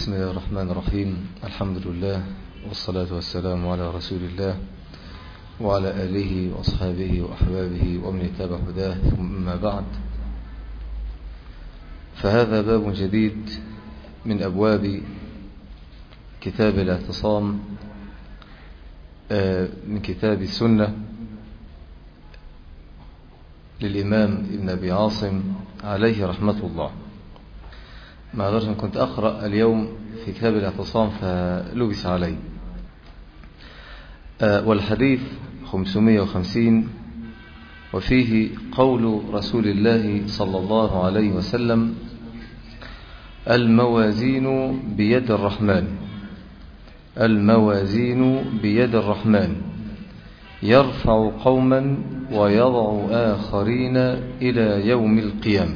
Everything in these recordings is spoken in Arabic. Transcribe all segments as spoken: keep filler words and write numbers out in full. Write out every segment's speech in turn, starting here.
بسم الله الرحمن الرحيم. الحمد لله والصلاة والسلام على رسول الله وعلى آله وأصحابه وأحبابه ومن اتبع هداه، ثم بعد، فهذا باب جديد من أبواب كتاب الاعتصام من كتاب السنة للإمام ابن أبي عاصم عليه رحمة الله. معذرة كنت أقرأ اليوم في كتاب الاعتصام فلبس علي. والحديث خمسمائة وخمسين، وفيه قول رسول الله صلى الله عليه وسلم: الموازين بيد الرحمن، الموازين بيد الرحمن، يرفع قوما ويضع آخرين إلى يوم القيامة.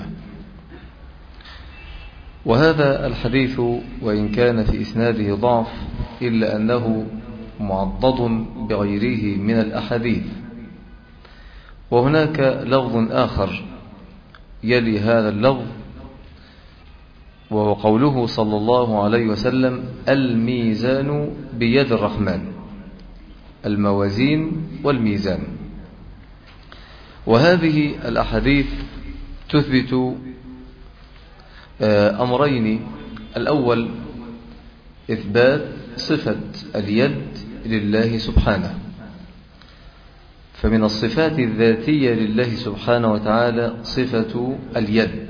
وهذا الحديث وإن كان في إسناده ضعف إلا أنه معضد بغيره من الأحاديث. وهناك لفظ آخر يلي هذا اللفظ، وهو قوله صلى الله عليه وسلم: الميزان بيد الرحمن، الموازين والميزان. وهذه الأحاديث تثبت أمرين: الأول إثبات صفة اليد لله سبحانه، فمن الصفات الذاتية لله سبحانه وتعالى صفة اليد.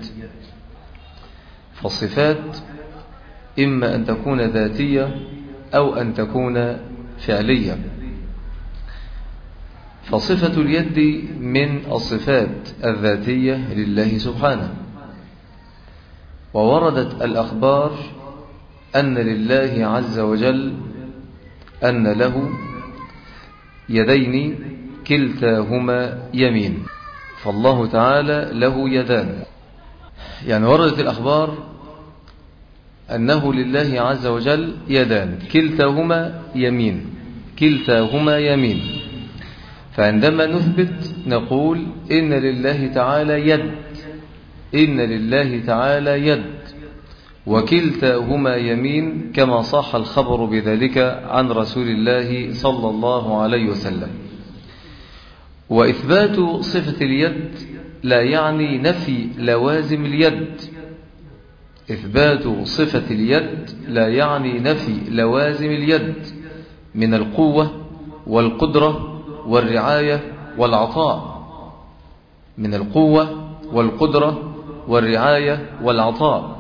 فالصفات إما أن تكون ذاتية أو أن تكون فعلية. فصفة اليد من الصفات الذاتية لله سبحانه، ووردت الأخبار أن لله عز وجل أن له يدين كلتاهما يمين، فالله تعالى له يدان. يعني وردت الأخبار أنه لله عز وجل يدان كلتاهما يمين، كلتاهما يمين. فعندما نثبت نقول إن لله تعالى يد، إن لله تعالى يد، وكلتاهما يمين، كما صح الخبر بذلك عن رسول الله صلى الله عليه وسلم. وإثبات صفة اليد لا يعني نفي لوازم اليد، إثبات صفة اليد لا يعني نفي لوازم اليد من القوة والقدرة والرعاية والعطاء، من القوة والقدرة والرعاية والعطاء.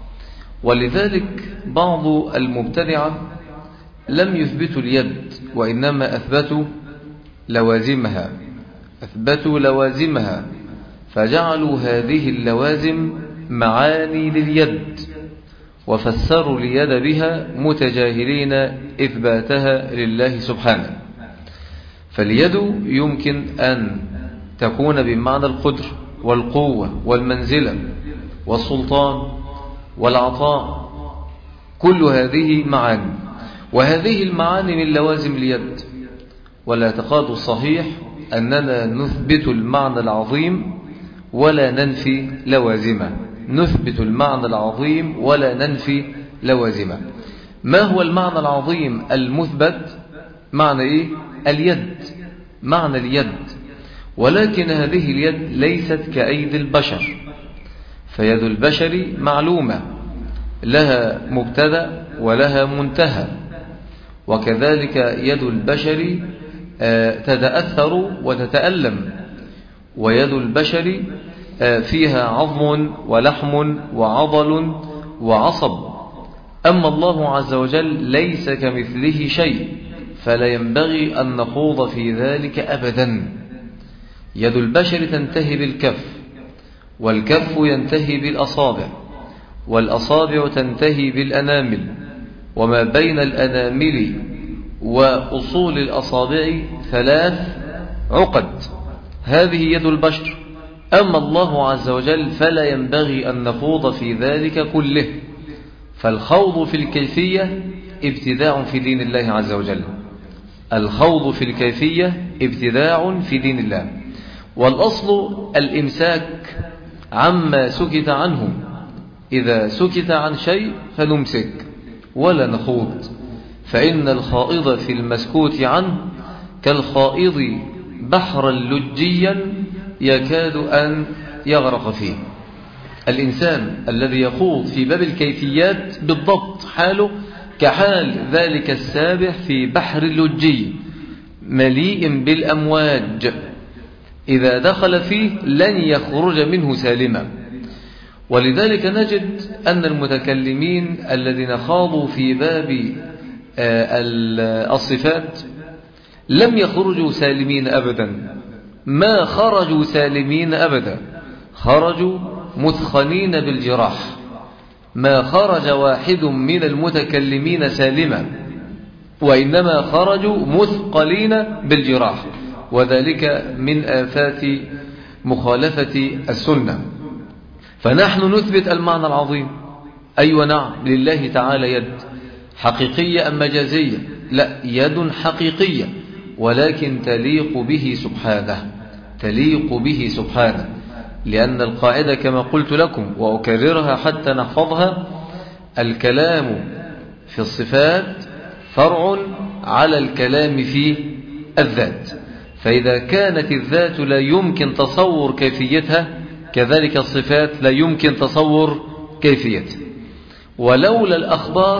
ولذلك بعض المبتدعة لم يثبتوا اليد، وإنما أثبتوا لوازمها، أثبتوا لوازمها، فجعلوا هذه اللوازم معاني لليد، وفسروا اليد بها متجاهلين إثباتها لله سبحانه. فاليد يمكن أن تكون بمعنى القدر والقوة والمنزلة والسلطان والعطاء، كل هذه معاني، وهذه المعاني من لوازم اليد. والاعتقاد الصحيح أننا نثبت المعنى العظيم ولا ننفي لوازمه، نثبت المعنى العظيم ولا ننفي لوازمه. ما هو المعنى العظيم المثبت؟ معنى إيه؟ اليد، معنى اليد. ولكن هذه اليد ليست كأيدي البشر، فيد البشر معلومة، لها مبتدأ ولها منتهى، وكذلك يد البشر تتأثر وتتألم، ويد البشر فيها عظم ولحم وعضل وعصب. أما الله عز وجل ليس كمثله شيء، فلا ينبغي أن نخوض في ذلك أبدا. يد البشر تنتهي بالكف، والكف ينتهي بالأصابع، والأصابع تنتهي بالأنامل، وما بين الأنامل وأصول الأصابع ثلاث عقد، هذه يد البشر. أما الله عز وجل فلا ينبغي أن نخوض في ذلك كله، فالخوض في الكيفية ابتداع في دين الله عز وجل، الخوض في الكيفية ابتداع في دين الله. والأصل الإمساك عما سكت عنه، إذا سكت عن شيء فنمسك، ولا نخوض، فإن الخائض في المسكوت عنه كالخائض بحرا لجيا يكاد أن يغرق فيه. الإنسان الذي يخوض في باب الكيفيات بالضبط حاله كحال ذلك السابح في بحر لجي مليء بالأمواج، إذا دخل فيه لن يخرج منه سالما. ولذلك نجد أن المتكلمين الذين خاضوا في باب الصفات لم يخرجوا سالمين أبدا، ما خرجوا سالمين أبدا، خرجوا مثخنين بالجراح. ما خرج واحد من المتكلمين سالما، وإنما خرجوا مثقلين بالجراح، وذلك من آفات مخالفة السنة. فنحن نثبت المعنى العظيم، أيوة نعم، لله تعالى يد حقيقية أم مجازية؟ لا، يد حقيقية، ولكن تليق به سبحانه، تليق به سبحانه، لأن القاعدة كما قلت لكم وأكررها حتى نحفظها: الكلام في الصفات فرع على الكلام في الذات. فإذا كانت الذات لا يمكن تصور كيفيتها، كذلك الصفات لا يمكن تصور كيفيتها. ولولا الأخبار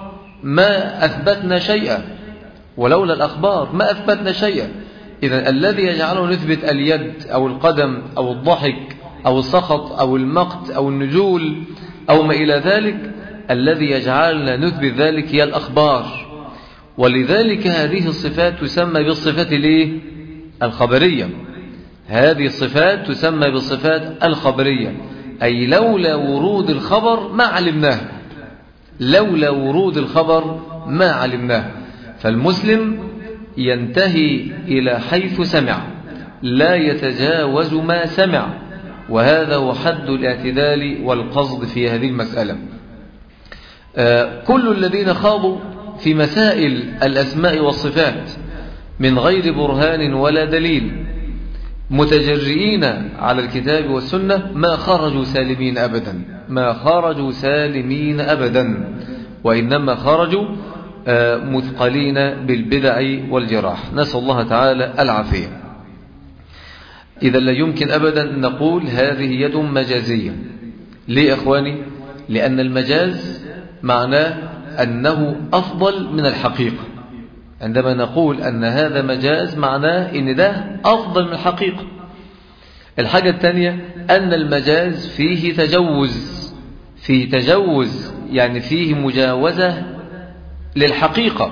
ما أثبتنا شيئا، ولولا الأخبار ما أثبتنا شيئا. إذن الذي يجعله نثبت اليد أو القدم أو الضحك أو السخط أو المقت أو النزول أو ما إلى ذلك، الذي يجعلنا نثبت ذلك هي الأخبار. ولذلك هذه الصفات تسمى بالصفات الايه؟ الخبرية. هذه الصفات تسمى بالصفات الخبرية، أي لولا ورود الخبر ما علمناه، لولا ورود الخبر ما علمناه. فالمسلم ينتهي إلى حيث سمع، لا يتجاوز ما سمع، وهذا هو حد الاعتدال والقصد في هذه المسألة. آه كل الذين خاضوا في مسائل الأسماء والصفات من غير برهان ولا دليل، متجرئين على الكتاب والسنة، ما خرجوا سالمين أبدا، ما خرجوا سالمين أبدا، وإنما خرجوا مثقلين بالبدع والجراح، نسأل الله تعالى العافية. إذا لا يمكن أبدا نقول هذه يد مجازية. ليه أخواني؟ لأن المجاز معناه أنه أفضل من الحقيقة. عندما نقول أن هذا مجاز معناه أن ده أفضل من الحقيقة. الحاجة الثانية أن المجاز فيه تجوز، فيه تجوز يعني فيه مجاوزة للحقيقة،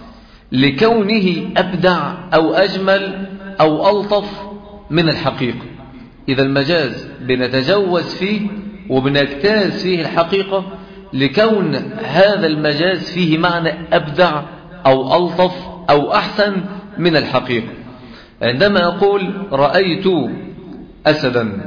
لكونه أبدع أو أجمل أو ألطف من الحقيقة. إذا المجاز بنتجوز فيه وبنجتاز فيه الحقيقة، لكون هذا المجاز فيه معنى أبدع أو ألطف أو أحسن من الحقيقة. عندما أقول رأيت أسدا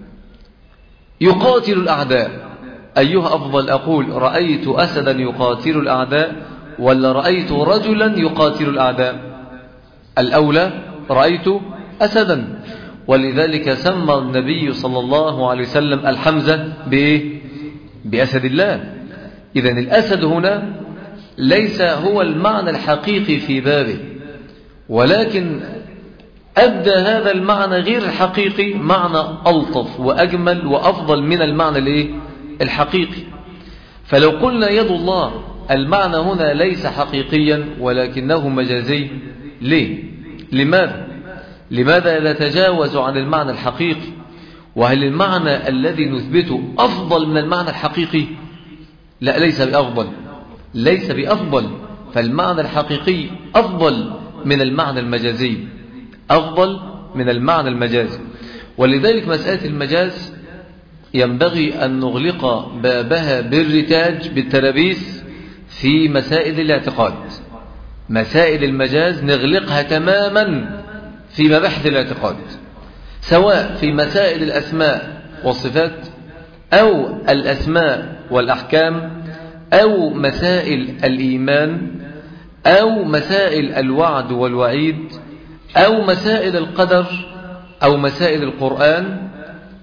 يقاتل الأعداء، أيها أفضل؟ أقول رأيت أسدا يقاتل الأعداء ولا رأيت رجلا يقاتل الأعداء؟ الأولى رأيت أسدا. ولذلك سمى النبي صلى الله عليه وسلم الحمزة بإيه؟ بأسد الله. إذن الأسد هنا ليس هو المعنى الحقيقي في بابه، ولكن أبدى هذا المعنى غير الحقيقي معنى ألطف وأجمل وأفضل من المعنى الإيه؟ الحقيقي. فلو قلنا يد الله، المعنى هنا ليس حقيقيا ولكنه مجازي. ليه؟ لماذا؟ لماذا نتجاوز عن المعنى الحقيقي؟ وهل المعنى الذي نثبته أفضل من المعنى الحقيقي؟ لا، ليس بأفضل، ليس بأفضل. فالمعنى الحقيقي أفضل من المعنى المجازي، أفضل من المعنى المجازي. ولذلك مسألة المجاز ينبغي أن نغلق بابها بالرتاج بالترابيس في مسائل الاعتقاد. مسائل المجاز نغلقها تماما في مباحث الاعتقاد، سواء في مسائل الأسماء والصفات أو الأسماء والأحكام أو مسائل الإيمان أو مسائل الوعد والوعيد أو مسائل القدر أو مسائل القرآن.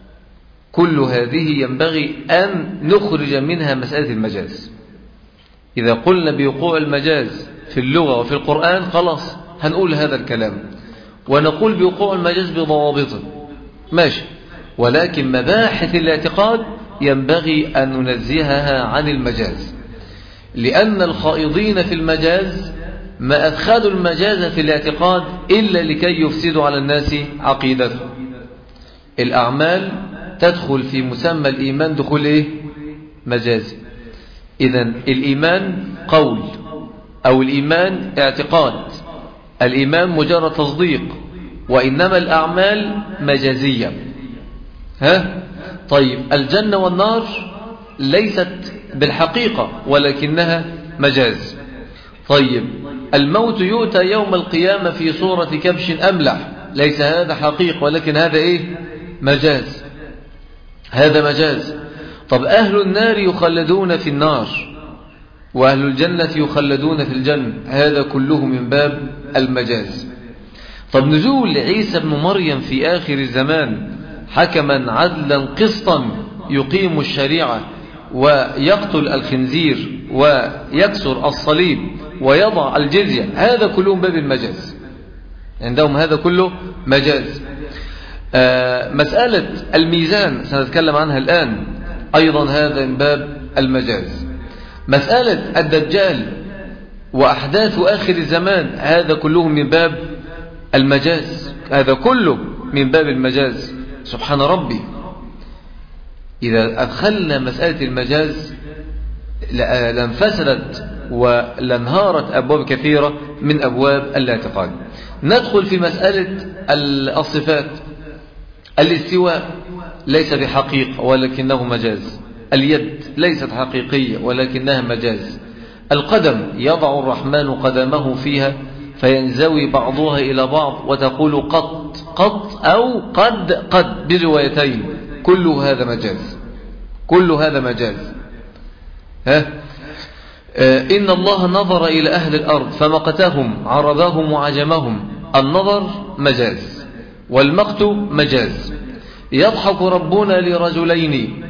كل هذه ينبغي أن نخرج منها مسألة المجاز. إذا قلنا بوقوع المجاز في اللغة وفي القرآن خلاص هنقول هذا الكلام، ونقول بوقوع المجاز بضوابطه ماشي، ولكن مباحث الاعتقاد ينبغي أن ننزهها عن المجاز، لأن الخائضين في المجاز ما أدخلوا المجاز في الاعتقاد إلا لكي يفسدوا على الناس عقيدته. الأعمال تدخل في مسمى الإيمان دخول إيه؟ مجازي. إذن الإيمان قول أو الإيمان اعتقاد، الإيمان مجرد تصديق، وإنما الأعمال مجازية. ها؟ طيب الجنة والنار ليست بالحقيقة ولكنها مجاز. طيب الموت يؤتى يوم القيامة في صورة كبش أملح، ليس هذا حقيقة ولكن هذا إيه؟ مجاز، هذا مجاز. طب أهل النار يخلدون في النار وأهل الجنة يخلدون في الجنة، هذا كله من باب المجاز. طب نزول عيسى بن مريم في آخر الزمان حكما عدلا قسطا يقيم الشريعة ويقتل الخنزير ويكسر الصليب ويضع الجزية، هذا كله من باب المجاز، عندهم هذا كله مجاز. آه مسألة الميزان سنتكلم عنها الآن، أيضا هذا من باب المجاز. مسألة الدجال وأحداث آخر الزمان هذا كله من باب المجاز، هذا كله من باب المجاز. سبحان ربي، إذا أدخلنا مسألة المجاز لانفسدت ولانهارت أبواب كثيرة من أبواب الاعتقاد. ندخل في مسألة الصفات. الاستواء ليس بحقيقة ولكنه مجاز، اليد ليست حقيقية ولكنها مجاز، القدم يضع الرحمن قدمه فيها فينزوي بعضها إلى بعض وتقول قط قط أو قد قد بروايتين، كل هذا مجاز، كل هذا مجاز. ها؟ آه إن الله نظر إلى أهل الأرض فمقتهم عربهم وعجمهم، النظر مجاز والمقت مجاز. يضحك ربنا لرجلين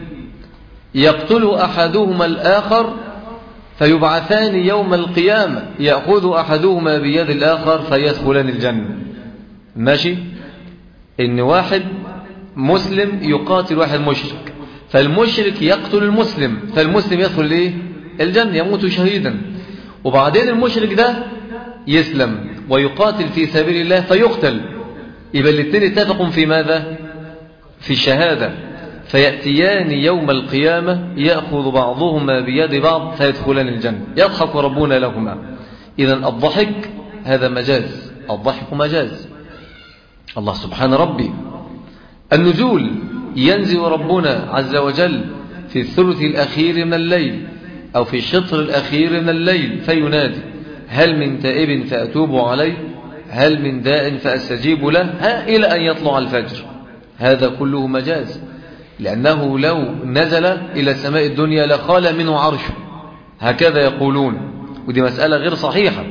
يقتل أحدهما الآخر فيبعثان يوم القيامة يأخذ أحدهما بيد الآخر فيدخلان الجنة. ماشي؟ إن واحد مسلم يقاتل واحد مشرك، فالمشرك يقتل المسلم، فالمسلم يدخل ليه؟ الجنة، يموت شهيدا. وبعدين المشرك ده يسلم ويقاتل في سبيل الله فيقتل، يبقى الاثنين اتفقوا في ماذا؟ في الشهادة، فيأتيان يوم القيامة يأخذ بعضهما بيد بعض فيدخلان الجنة، يضحك ربنا لهما. إذن الضحك هذا مجاز، الضحك مجاز. الله سبحان ربي. النزول ينزل ربنا عز وجل في الثلث الأخير من الليل أو في الشطر الأخير من الليل فينادي هل من تائب فأتوب عليه، هل من داء فأستجيب له، ها إلى أن يطلع الفجر. هذا كله مجاز، لأنه لو نزل إلى سماء الدنيا لخال منه عرشه، هكذا يقولون، ودي مسألة غير صحيحة.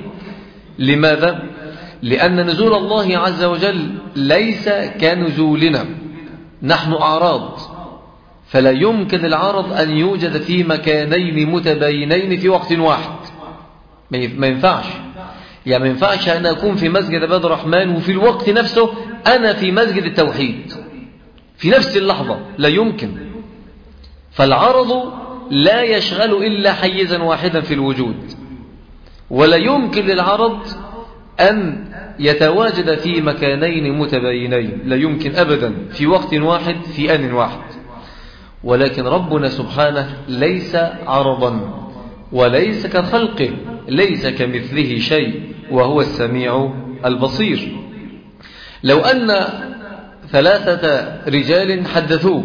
لماذا؟ لأن نزول الله عز وجل ليس كنزولنا، نحن أعراض، فلا يمكن العرض أن يوجد في مكانين متباينين في وقت واحد، ما ينفعش. يعني ما ينفعش أن أكون في مسجد عباد الرحمن وفي الوقت نفسه أنا في مسجد التوحيد في نفس اللحظة، لا يمكن. فالعرض لا يشغل إلا حيزا واحدا في الوجود، ولا يمكن للعرض أن يتواجد في مكانين متباينين، لا يمكن أبدا في وقت واحد في آن واحد. ولكن ربنا سبحانه ليس عرضا وليس كخلقه، ليس كمثله شيء وهو السميع البصير. لو أن ثلاثة رجال حدثوك،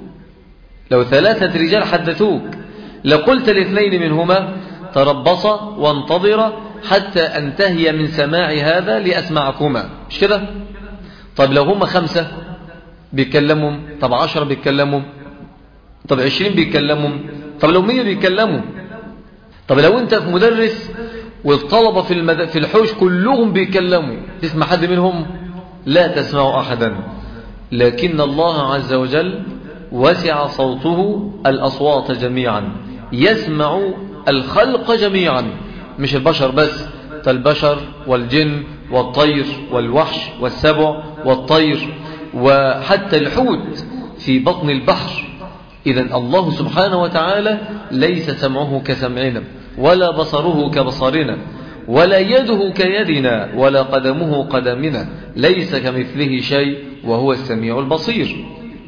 لو ثلاثة رجال حدثوك لقلت الاثنين منهما تربصا وانتظرا حتى أنتهي من سماع هذا لأسمعكما، مش كده؟ طب لو هم خمسة بيتكلموا، طب عشرة بيتكلموا، طب عشرين بيتكلموا، طب لو مية بيتكلموا، طب لو انت في مدرس والطلبة في, المد... في الحوش كلهم بيتكلموا، تسمع حد منهم؟ لا تسمع أحدا. لكن الله عز وجل وسع صوته الأصوات جميعا، يسمع الخلق جميعا، مش البشر بس، البشر والجن والطير والوحش والسبع والطير وحتى الحوت في بطن البحر. إذن الله سبحانه وتعالى ليس سمعه كسمعنا، ولا بصره كبصرنا، ولا يده كيدنا، ولا قدمه قدمنا، ليس كمثله شيء وهو السميع البصير.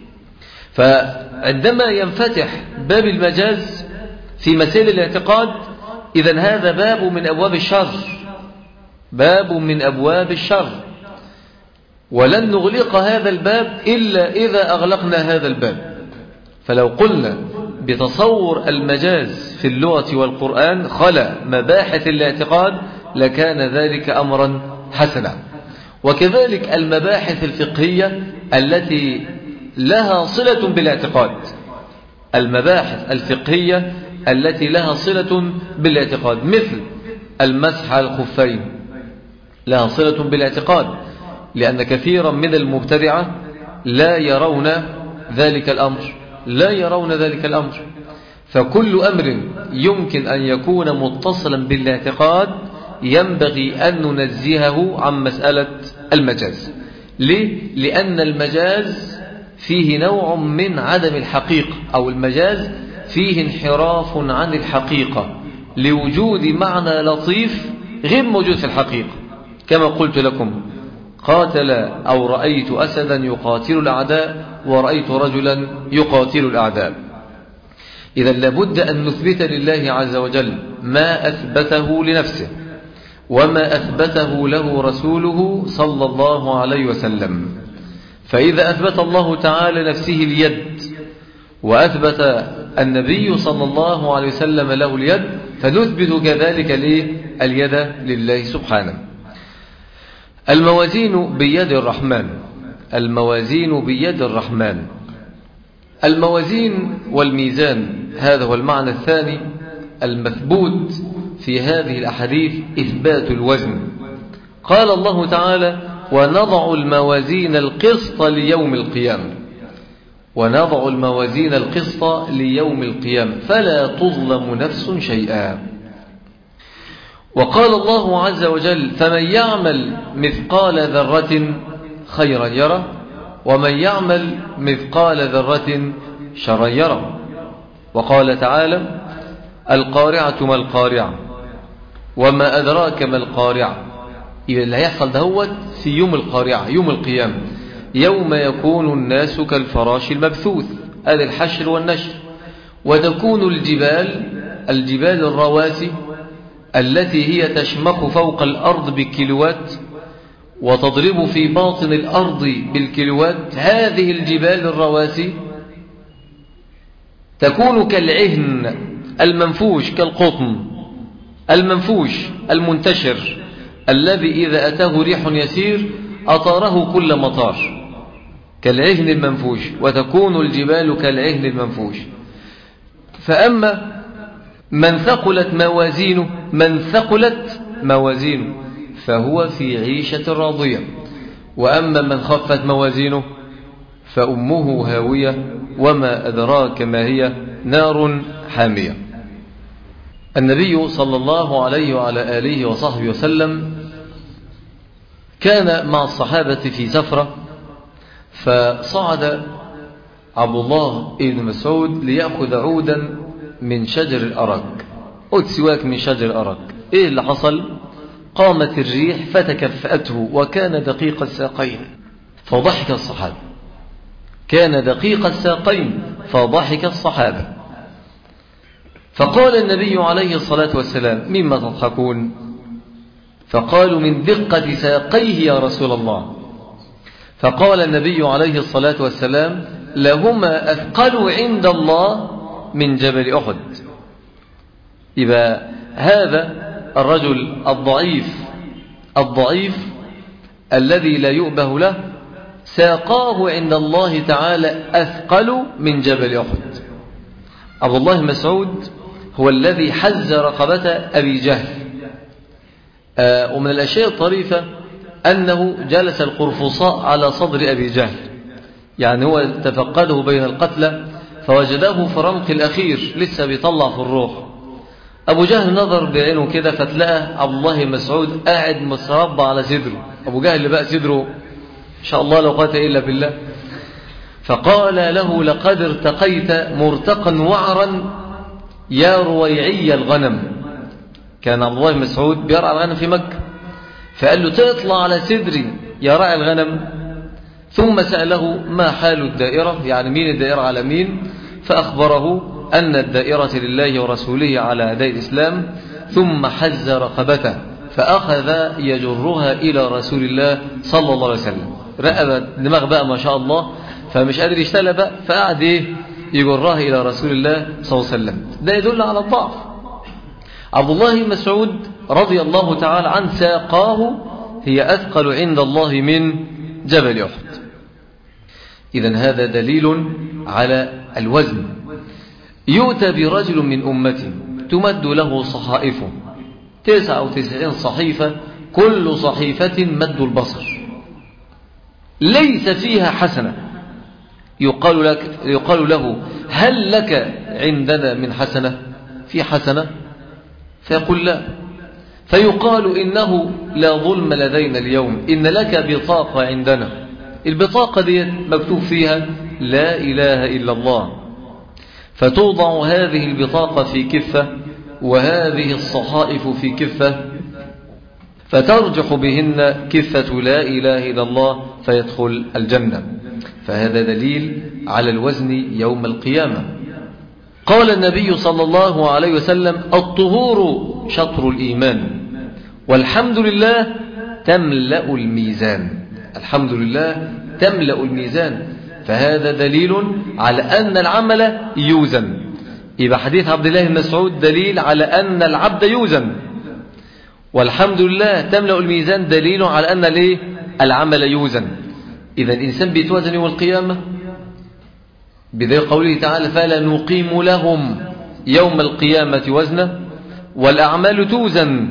فعندما ينفتح باب المجاز في مسائل الاعتقاد، إذن هذا باب من أبواب الشر، باب من أبواب الشر، ولن نغلق هذا الباب إلا إذا أغلقنا هذا الباب. فلو قلنا بتصور المجاز في اللغة والقرآن خلا مباحث الاعتقاد لكان ذلك أمرا حسنا. وكذلك المباحث الفقهية التي لها صلة بالاعتقاد، المباحث الفقهية التي لها صلة بالاعتقاد مثل المسح على الخفين لها صلة بالاعتقاد، لأن كثيرا من المبتدعة لا يرون ذلك الأمر لا يرون ذلك الأمر فكل أمر يمكن أن يكون متصلا بالاعتقاد ينبغي أن ننزهه عن مسألة المجاز. ليه؟ لأن المجاز فيه نوع من عدم الحقيقة، أو المجاز فيه انحراف عن الحقيقة لوجود معنى لطيف غير موجود في الحقيقة. كما قلت لكم قاتل أو رأيت أسدا يقاتل الأعداء ورأيت رجلا يقاتل الأعداء. إذا لابد أن نثبت لله عز وجل ما أثبته لنفسه وما أثبته له رسوله صلى الله عليه وسلم. فإذا أثبت الله تعالى نفسه اليد وأثبت النبي صلى الله عليه وسلم له اليد فنثبت كذلك اليد لله سبحانه. الموازين بيد الرحمن، الموازين بيد الرحمن. الموازين والميزان هذا هو المعنى الثاني المثبوت في هذه الأحاديث، إثبات الوزن. قال الله تعالى ونضع الموازين القسط ليوم القيامة، ونضع الموازين القسط ليوم القيامة فلا تظلم نفس شيئا. وقال الله عز وجل فمن يعمل مثقال ذرة خيرا يره ومن يعمل مثقال ذرة شرا يره. وقال تعالى القارعة ما القارعة وما أدراك ما القارعة. إذا اللي هيحصل دهوت في يوم القارعة، يوم القيامة، يوم يكون الناس كالفراش المبثوث، هذا الحشر والنشر. وتكون الجبال الجبال الرواسي التي هي تشمخ فوق الأرض بالكيلوات وتضرب في باطن الأرض بالكيلوات، هذه الجبال الرواسي تكون كالعهن المنفوش، كالقطن المنفوش المنتشر الذي إذا أتاه ريح يسير أطاره كل مطار، كالعهن المنفوش. وتكون الجبال كالعهن المنفوش. فأما من ثقلت موازينه من ثقلت موازينه فهو في عيشة راضية، وأما من خفت موازينه فأمه هاوية وما أدراك ما هي نار حامية. النبي صلى الله عليه وعلى آله وصحبه وسلم كان مع الصحابة في سفرة، فصعد عبد الله بن مسعود ليأخذ عودا من شجر الأرك، عود سواك من شجر الأرك. إيه اللي حصل؟ قامت الريح فتكفأته وكان دقيق الساقين فضحك الصحابة، كان دقيق الساقين فضحك الصحابة. فقال النبي عليه الصلاة والسلام مما تضحكون؟ فقالوا من دقة ساقيه يا رسول الله. فقال النبي عليه الصلاة والسلام لهما أثقل عند الله من جبل أحد. يبقى هذا الرجل الضعيف الضعيف الذي لا يؤبه له ساقاه عند الله تعالى أثقل من جبل أحد. عبد الله بن مسعود هو الذي حز رقبة أبي جهل. آه ومن الأشياء الطريفة أنه جلس القرفصاء على صدر أبي جهل، يعني هو تفقده بين القتلى فوجده في الرمق الأخير لسه بيطلع في الروح، أبو جهل نظر بعينه كده فتلاقى عبد الله مسعود قاعد متربع على صدره. أبو جهل بقى صدره إن شاء الله لا قوة إلا بالله. فقال له لقد ارتقيت مرتقا وعرا يا رويعي الغنم. كان عبد الله مسعود بيرعى الغنم في مكة، فقال له تطلع على صدري يا راعي الغنم. ثم سأله ما حال الدائرة، يعني مين الدائرة على مين، فأخبره أن الدائرة لله ورسوله على أعداء الإسلام. ثم حز رقبته فأخذ يجرها إلى رسول الله صلى الله عليه وسلم. رقبة دماغ بقى ما شاء الله، فمش قادر يشتغل بقى، فقعد إيه يجرها إلى رسول الله صلى الله عليه وسلم. ده يدل على الضعف. عبد الله مسعود رضي الله تعالى عنه ساقاه هي أثقل عند الله من جبل أحد. إذن هذا دليل على الوزن. يؤتى برجل من أمتي تمد له صحائفه، تسعة وتسعين صحيفة، كل صحيفة مد البصر، ليس فيها حسنة. يقال, لك يقال له هل لك عندنا من حسنة، في حسنة؟ فيقول لا. فيقال إنه لا ظلم لدينا اليوم، إن لك بطاقة عندنا. البطاقة دي مكتوب فيها لا إله إلا الله. فتوضع هذه البطاقة في كفة وهذه الصحائف في كفة، فترجح بهن كفة لا إله إلا الله فيدخل الجنة. فهذا دليل على الوزن يوم القيامة. قال النبي صلى الله عليه وسلم الطهور شطر الإيمان والحمد لله تملأ الميزان. الحمد لله تملأ الميزان. فهذا دليل على أن العمل يوزن. يبقى حديث عبد الله بن مسعود دليل على أن العبد يوزن، والحمد لله تملأ الميزان دليل على أن ليه العمل يوزن. إذا الإنسان بيتوزن يوم القيامة بذي قوله تعالى فلا نقيم لهم يوم القيامة وزنا والأعمال توزن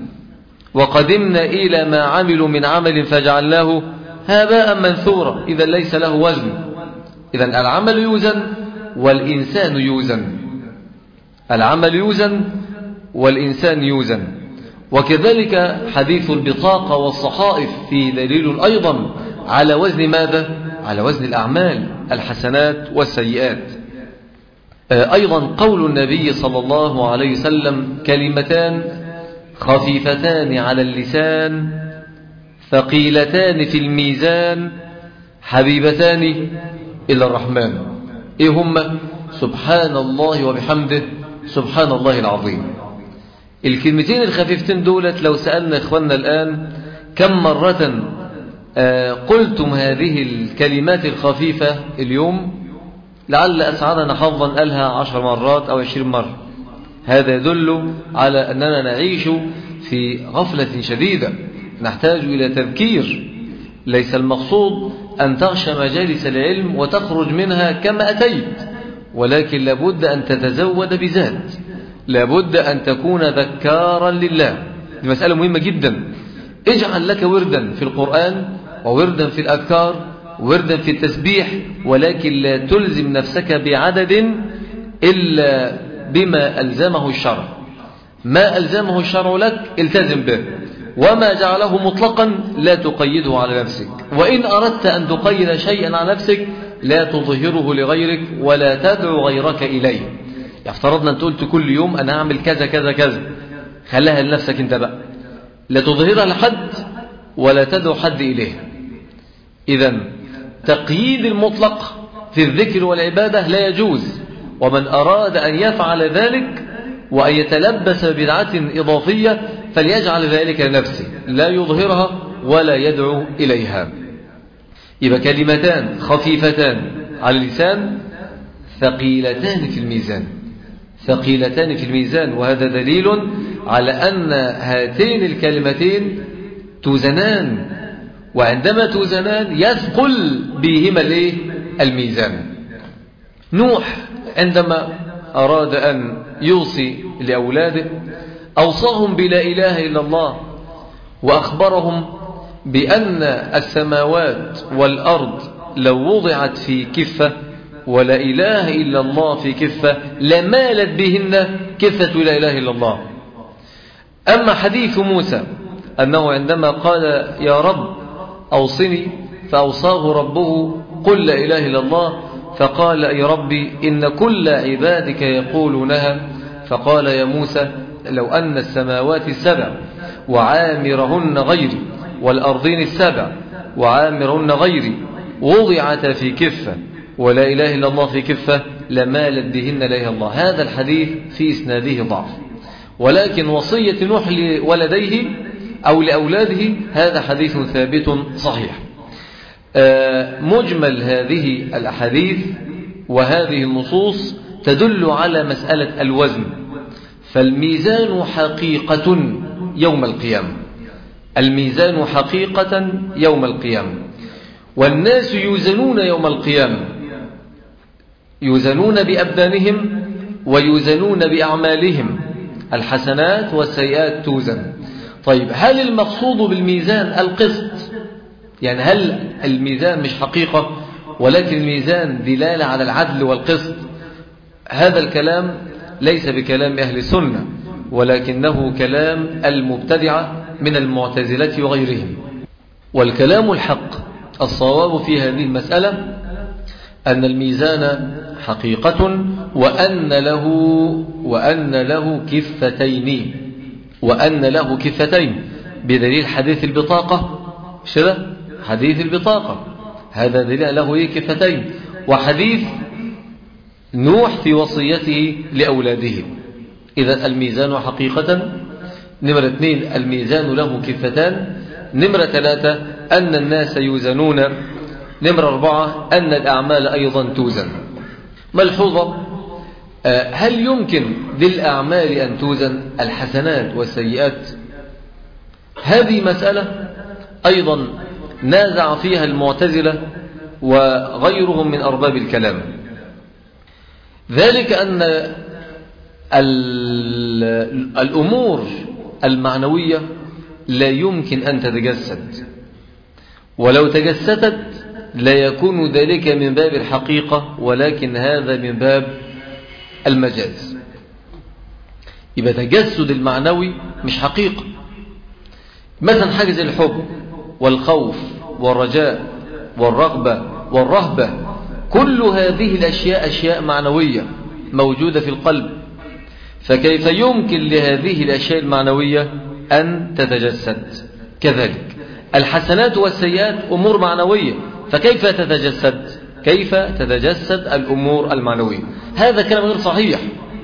وقدمنا إلى ما عملوا من عمل فجعلناه هباء منثورا. إذا ليس له وزن. إذا العمل يوزن والإنسان يوزن. العمل يوزن والإنسان يوزن. وكذلك حديث البطاقة والصحائف في دليل أيضا على وزن ماذا؟ على وزن الأعمال، الحسنات والسيئات. أيضا قول النبي صلى الله عليه وسلم كلمتان خفيفتان على اللسان ثقيلتان في الميزان حبيبتان إلى الرحمن. إيه هم؟ سبحان الله وبحمده سبحان الله العظيم. الكلمتين الخفيفتين دولت لو سألنا إخواننا الآن كم مرة آه قلتم هذه الكلمات الخفيفة اليوم، لعل أسعدنا حظا قالها عشر مرات أو عشرين مرة. هذا يدل على أننا نعيش في غفلة شديدة، نحتاج إلى تذكير. ليس المقصود أن تغشى مجالس العلم وتخرج منها كما أتيت، ولكن لابد أن تتزود بذات، لابد أن تكون ذكارا لله. دي مسألة مهمة جدا. اجعل لك وردا في القرآن ووردا في الأذكار ووردا في التسبيح، ولكن لا تلزم نفسك بعدد إلا بما ألزمه الشرع. ما ألزمه الشرع لك التزم به، وما جعله مطلقا لا تقيده على نفسك. وإن أردت أن تقيد شيئا على نفسك لا تظهره لغيرك ولا تدعو غيرك إليه. افترضنا أن قلت كل يوم أنا أعمل كذا كذا كذا، خليها لنفسك انت بقى، لا تظهرها لحد ولا تدعو حد إليه. إذن تقييد المطلق في الذكر والعبادة لا يجوز، ومن أراد أن يفعل ذلك وأن يتلبس بدعة إضافية فليجعل ذلك لنفسه، لا يظهرها ولا يدعو إليها. يبقى كلمتان خفيفتان على اللسان ثقيلتان في الميزان، ثقيلتان في الميزان. وهذا دليل على أن هاتين الكلمتين توزنان، وعندما توزنان يثقل بهما الايه؟ الميزان. نوح عندما أراد أن يوصي لأولاده أوصاهم بلا إله إلا الله، وأخبرهم بأن السماوات والأرض لو وضعت في كفة ولا إله إلا الله في كفة لمالت بهن كفة لا إله إلا الله. أما حديث موسى أنه عندما قال يا رب أوصني فأوصاه ربه قل لا إله إلا الله، فقال يا ربي إن كل عبادك يقولونها، فقال يا موسى لو أن السماوات السبع وعامرهن غيري والأرضين السبع وعامرهن غيري وضعتا في كفة ولا إله إلا الله في كفة لمالت بهن لا إله إلا الله. هذا الحديث في إسناده ضعف، ولكن وصية نوح لولديه أو لأولاده هذا حديث ثابت صحيح. مجمل هذه الأحاديث وهذه النصوص تدل على مسألة الوزن، فالميزان حقيقة يوم القيامة، الميزان حقيقة يوم القيامة، والناس يوزنون يوم القيامة، يوزنون بأبدانهم ويوزنون بأعمالهم، الحسنات والسيئات توزن. طيب هل المقصود بالميزان القسط؟ يعني هل الميزان مش حقيقة ولكن الميزان دلالة على العدل والقسط؟ هذا الكلام ليس بكلام أهل السنة، ولكنه كلام المبتدعة من المعتزلة وغيرهم. والكلام الحق الصواب في هذه المسألة أن الميزان حقيقة وأن له وأن له كفتين، وأن له كفتين بدليل حديث البطاقة، شبه حديث البطاقة هذا دليل له إيه؟ كفتين. وحديث نوح في وصيته لأولاده. إذا الميزان حقيقة. نمرة اثنين الميزان له كفتان. نمرة ثلاثة أن الناس يوزنون. نمرة أربعة أن الأعمال أيضا توزن. ملحوظة، هل يمكن للأعمال أن توزن الحسنات والسيئات؟ هذه مسألة أيضا نازع فيها المعتزلة وغيرهم من أرباب الكلام، ذلك أن الأمور المعنوية لا يمكن أن تتجسد، ولو تجسدت لا يكون ذلك من باب الحقيقة، ولكن هذا من باب المجاز. يبقى تجسد المعنوي مش حقيقة. مثلا حاجة زي الحب والخوف والرجاء والرغبة والرهبة، كل هذه الأشياء أشياء معنوية موجودة في القلب، فكيف يمكن لهذه الأشياء المعنوية أن تتجسد؟ كذلك الحسنات والسيئات أمور معنوية، فكيف تتجسد؟ كيف تتجسد الأمور المعنوية؟ هذا كلام غير صحيح.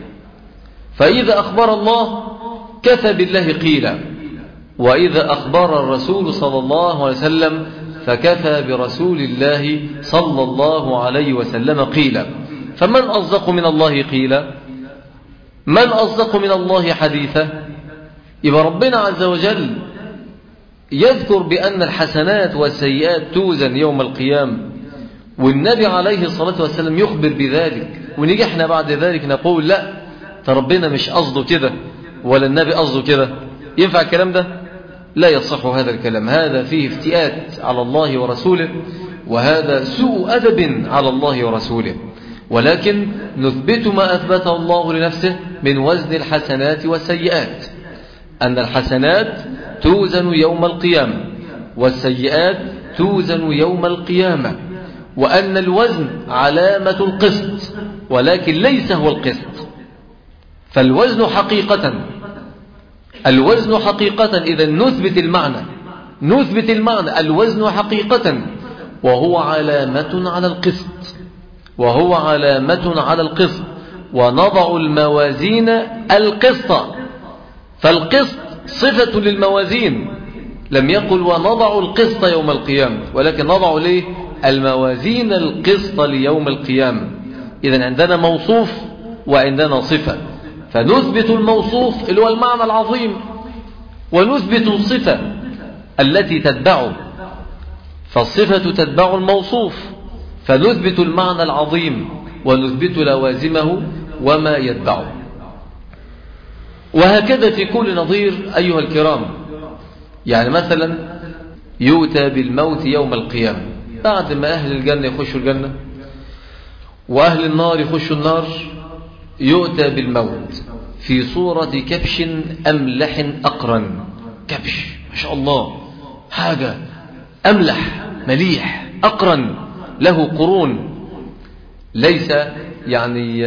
فإذا أخبر الله كفى بالله قيلا، وإذا أخبر الرسول صلى الله عليه وسلم فكفى برسول الله صلى الله عليه وسلم قيلا. فمن أصدق من الله قيلا؟ من أصدق من الله حديثا؟ يبقى ربنا عز وجل يذكر بأن الحسنات والسيئات توزن يوم القيامة، والنبي عليه الصلاة والسلام يخبر بذلك، ونيجي احنا بعد ذلك نقول لا ربنا مش قصده كده ولا النبي قصده كده. ينفع الكلام ده؟ لا يصح هذا الكلام، هذا فيه افتئات على الله ورسوله، وهذا سوء أدب على الله ورسوله. ولكن نثبت ما أثبته الله لنفسه من وزن الحسنات والسيئات، أن الحسنات توزن يوم القيامة والسيئات توزن يوم القيامة، وأن الوزن علامة القسط ولكن ليس هو القسط. فالوزن حقيقة، الوزن حقيقة إذا نثبت المعنى، نثبت المعنى الوزن حقيقة، وهو علامة على القسط، وهو علامة على القسط. ونضع الموازين القسط، فالقسط صفة للموازين، لم يقل ونضع القسط يوم القيامة، ولكن نضع ليه الموازين القسط ليوم القيامة. إذن عندنا موصوف وعندنا صفة، فنثبت الموصوف اللي هو المعنى العظيم، ونثبت الصفة التي تتبعه، فالصفة تتبع الموصوف، فنثبت المعنى العظيم ونثبت لوازمه وما يتبعه. وهكذا في كل نظير أيها الكرام. يعني مثلا يؤتى بالموت يوم القيامة بعد ما أهل الجنة يخشوا الجنة، وأهل النار يخشوا النار يؤتى بالموت في صورة كبش أملح أقرن. كبش ما شاء الله حاجة أملح مليح أقرن له قرون، ليس يعني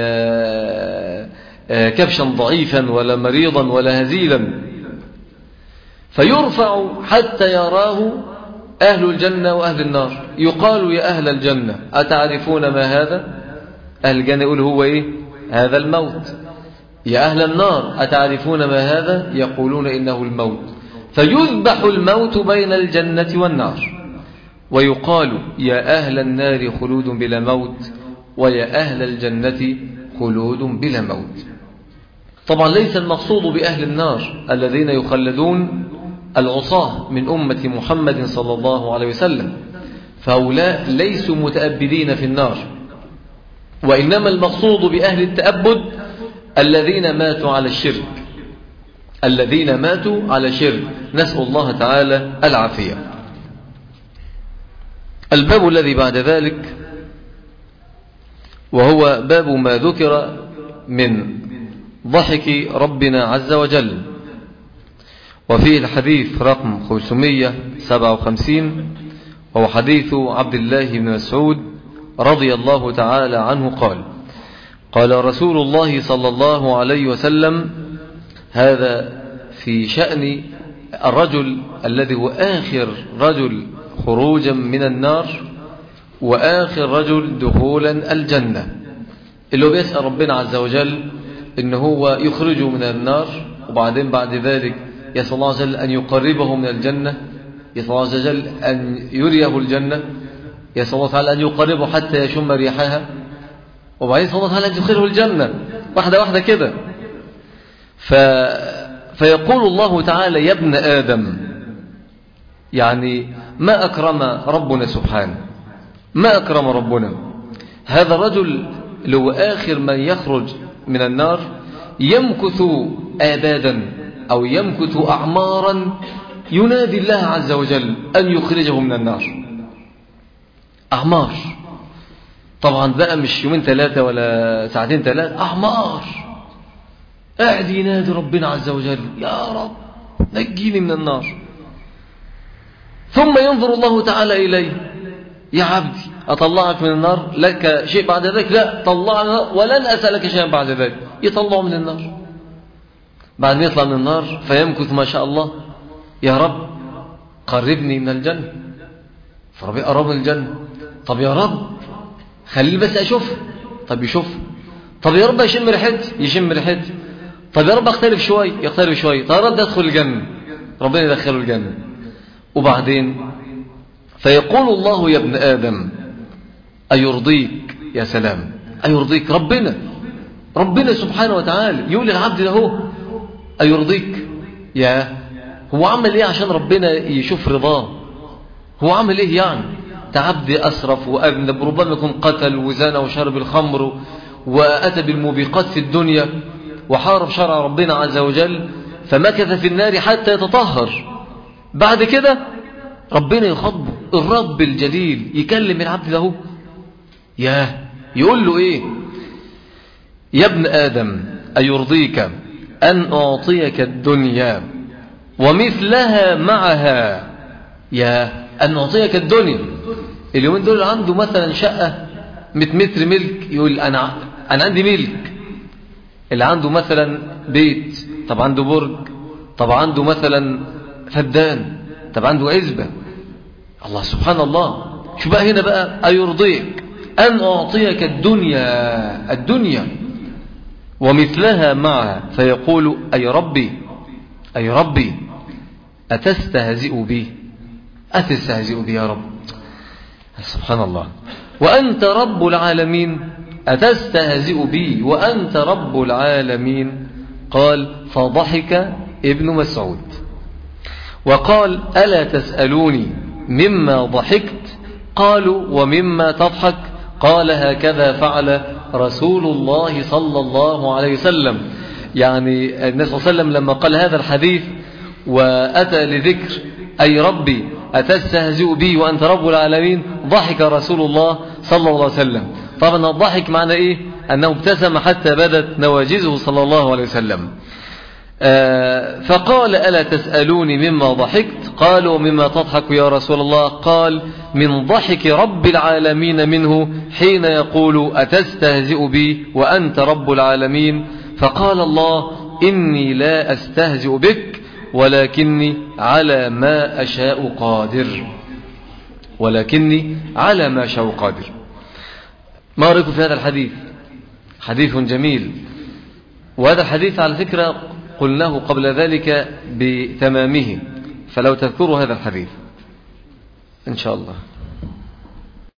كبشا ضعيفا ولا مريضا ولا هزيلا. فيرفع حتى يراه أهل الجنة وأهل النار. يقال يا أهل الجنة أتعرفون ما هذا؟ أهل الجنة يقول هو إيه؟ هذا الموت. يا أهل النار أتعرفون ما هذا؟ يقولون إنه الموت. فيذبح الموت بين الجنة والنار، ويقال يا أهل النار خلود بلا موت، ويا أهل الجنة خلود بلا موت. طبعا ليس المقصود بأهل النار الذين يخلدون العصاة من أمة محمد صلى الله عليه وسلم، فهؤلاء ليسوا متأبدين في النار، وإنما المقصود بأهل التأبد الذين ماتوا على الشرك، الذين ماتوا على شرك، نسأل الله تعالى العافية. الباب الذي بعد ذلك وهو باب ما ذكر من ضحك ربنا عز وجل، وفيه الحديث رقم خمسمائة وسبعة وخمسين، وهو حديث عبد الله بن مسعود رضي الله تعالى عنه قال: قال رسول الله صلى الله عليه وسلم، هذا في شأن الرجل الذي هو آخر رجل خروجا من النار وآخر رجل دخولا الجنة، اللي هو بيسأل ربنا عز وجل إن هو يخرجه من النار، وبعدين بعد ذلك يسأل الله عز وجل أن يقربه من الجنة، يسأل الله عز وجل أن يريه الجنة، يسأل الله تعالى أن يقربه حتى يشم ريحها، وبعدين يسأل الله تعالى أن يدخله الجنة واحدة واحدة كده. ف... فيقول الله تعالى يا ابن آدم، يعني ما أكرم ربنا سبحانه، ما أكرم ربنا هذا الرجل اللي هو آخر من يخرج من النار، يمكث آبادا أو يمكث أعمارا ينادي الله عز وجل أن يخرجه من النار. أعمار طبعا بقى مش يومين ثلاثة ولا ساعتين ثلاثة، أعمار قاعد ينادي ربنا عز وجل يا رب نجيني من النار. ثم ينظر الله تعالى إليه، يا عبدي أطلعك من النار لك شيء بعد ذلك؟ لا، طلعنا ولن أسألك شيئا بعد ذلك. يطلعه من النار، بعد ما يطلع من النار فيمكث ما شاء الله، يا رب قربني من الجنة، فربي قرب من الجنة. طب يا رب خليني بس أشوف، طب يشوف. طب يا رب يشم ريحتي، يشم ريحتي. طب يا رب اقترب شوي، يقترب شوي. طب يا رب ادخل الجنة، ربنا يدخله الجنة. وبعدين فيقول الله يا ابن آدم أيرضيك؟ يا سلام، أيرضيك ربنا، ربنا سبحانه وتعالى يقول للعبد له أيرضيك؟ يا هو عمل ايه عشان ربنا يشوف رضاه؟ هو عمل ايه يعني؟ تعبد أسرف وأذنب، ربما يكون قتل وزنا وشرب الخمر وأتى بالموبقات في الدنيا وحارب شرع ربنا عز وجل، فمكث في النار حتى يتطهر. بعد كده ربنا يخاطبه، الرب الجليل يكلم العبد له، ياه يقول له ايه؟ يا ابن آدم أيرضيك أن أعطيك الدنيا ومثلها معها؟ يا أن أعطيك الدنيا. اليومين دول عنده مثلا شقة مئة متر ملك، يقول أنا أنا عندي ملك. اللي عنده مثلا بيت، طب عنده برج، طب عنده مثلا فدان، طب عنده عزبة. الله سبحان الله. شو بقى هنا بقى أيرضيك أن أعطيك الدنيا، الدنيا ومثلها معها، فيقول أي ربي أي ربي أتستهزئ بي، أتستهزئ بي يا رب. سبحان الله. وأنت رب العالمين، أتستهزئ بي وأنت رب العالمين. قال فضحك ابن مسعود وقال ألا تسألوني مما ضحكت؟ قالوا ومما تضحك؟ قال هكذا فعل رسول الله صلى الله عليه وسلم. يعني النبي صلى الله عليه وسلم لما قال هذا الحديث وأتى لذكر أي ربي أتستهزئ بي وأنت رب العالمين، ضحك رسول الله صلى الله عليه وسلم. طبعا الضحك معنى إيه؟ أنه ابتسم حتى بدت نواجزه صلى الله عليه وسلم. آه فقال ألا تسألوني مما ضحكت؟ قالوا مما تضحك يا رسول الله؟ قال من ضحك رب العالمين منه حين يقول أتستهزئ بي وأنت رب العالمين؟ فقال الله إني لا أستهزئ بك ولكني على ما أشاء قادر، ولكني على ما أشاء قادر. ما رأيكم في هذا الحديث؟ حديث جميل، وهذا الحديث على فكرة قلناه قبل ذلك بتمامه، فلو تذكروا هذا الحديث إن شاء الله.